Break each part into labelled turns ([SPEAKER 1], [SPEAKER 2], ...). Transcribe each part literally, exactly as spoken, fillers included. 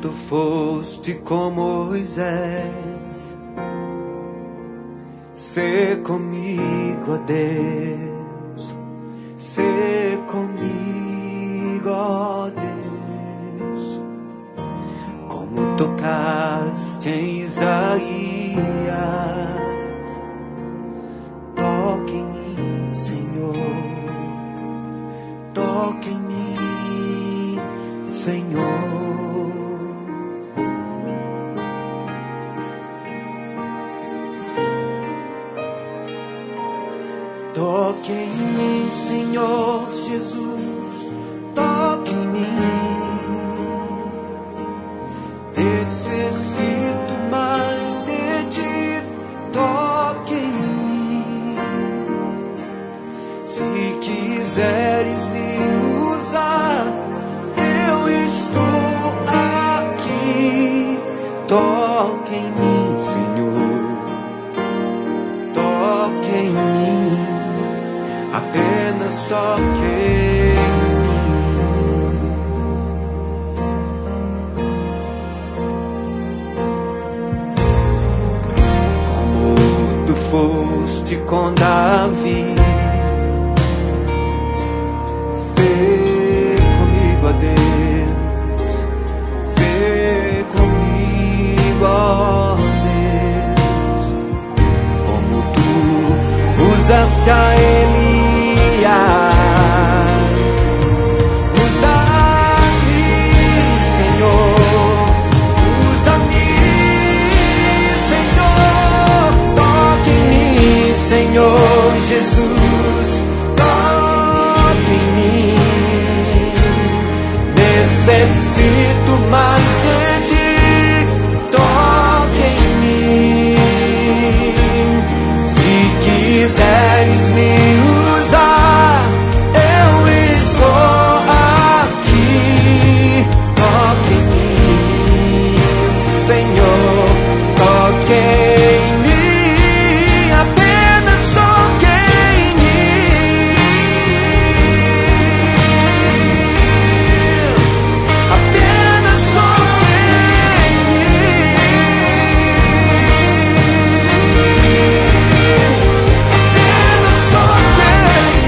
[SPEAKER 1] tu foste com Moisés, sê comigo, ó Deus, sê comigo, ó Deus, como tocaste em Isaías. Toque em mim, Senhor, toque em mim, Senhor. Toque em mim, Senhor Jesus, toque em mim. Necessito mais de ti, toque em mim. Se quiseres me usar, eu estou aqui. Toque em mim, Senhor, toque em mim. Apenas toque em mim. Como tu foste com Davi, sê comigo, ó Deus, sê comigo, ó Deus, como tu usaste a Elias. Usa-me, Senhor, usa-me, Senhor, toque em mim, Senhor Jesus, toque em mim. Necessito mais de ti, toque em mim. Se quiseres me usar, eu estou aqui. Toque em mim, Senhor, toque em mim, apenas toque em mim, apenas toque em mim, apenas toque em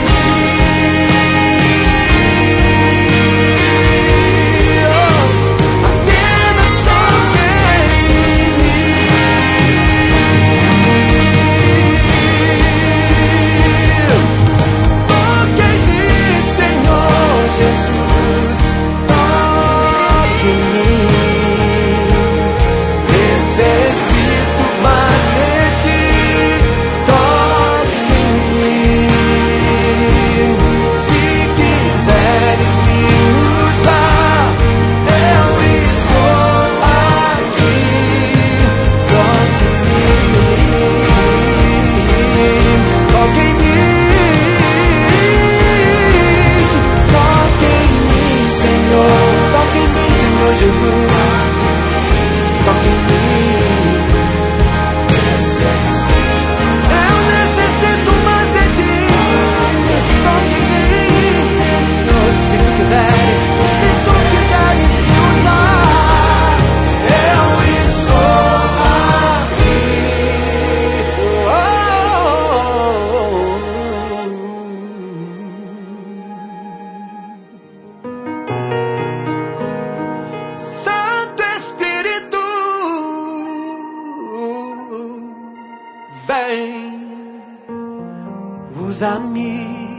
[SPEAKER 1] usa-me.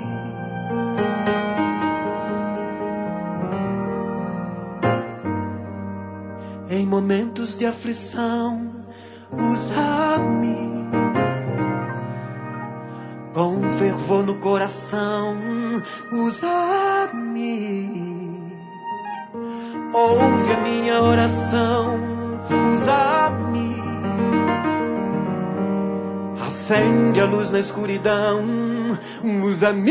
[SPEAKER 1] Em momentos de aflição, usa-me. Com fervor no coração, usa-me. Ouve a minha oração, usa-me. Acende a luz na escuridão, usa-me.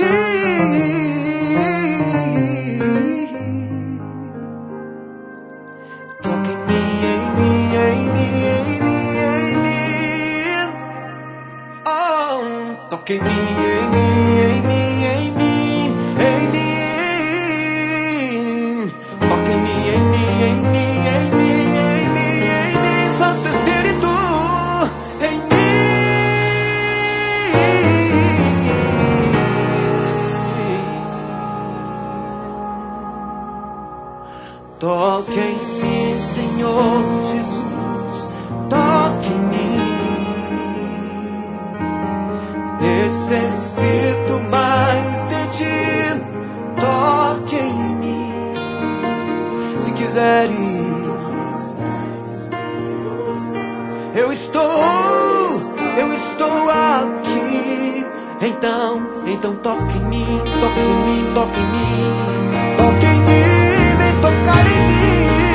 [SPEAKER 1] Toque em mim, em mim, em mim, em mim, em mim. Oh, toque em mim, em mim, em mim, em mim, em mim. Toque em mim, em mim, em mim, em mim. Toque em mim, Senhor Jesus, toque em mim. Necessito mais de ti, toque em mim. Se quiseres, eu estou, eu estou aqui. Então, então toque em mim, toque em mim, toque em mim, toque em mim, vem tocar em mim.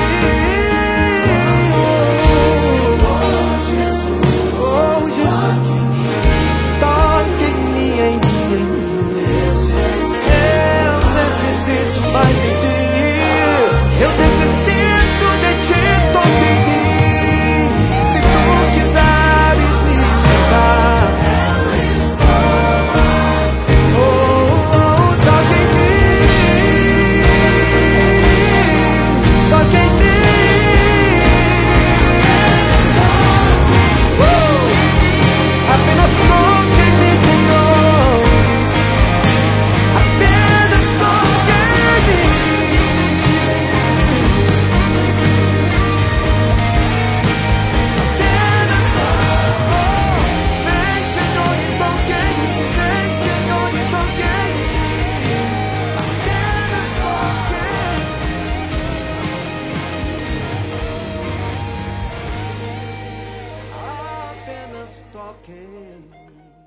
[SPEAKER 1] Oh Jesus, oh Jesus, toque em mim, em mim, em mim. Eu necessito mais de ti, eu necessito de ti, toque em mim. Se tu quiseres me usar, toque em mim.